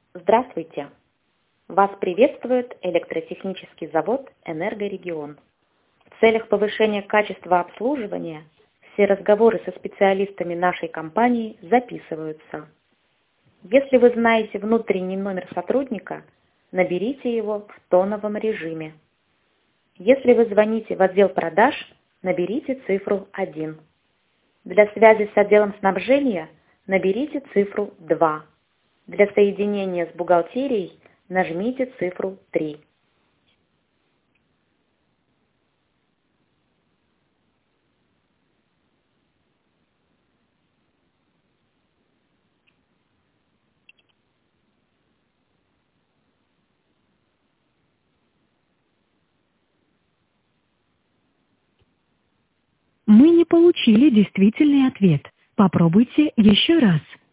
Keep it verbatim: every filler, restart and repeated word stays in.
Здравствуйте! Вас приветствует электротехнический завод «Энергорегион». В целях повышения качества обслуживания все разговоры со специалистами нашей компании записываются. Если вы знаете внутренний номер сотрудника, наберите его в тоновом режиме. Если вы звоните в отдел продаж, наберите цифру один. Для связи с отделом снабжения наберите цифру два. Для соединения с бухгалтерией нажмите цифру три. Мы не получили действительный ответ. Попробуйте еще раз.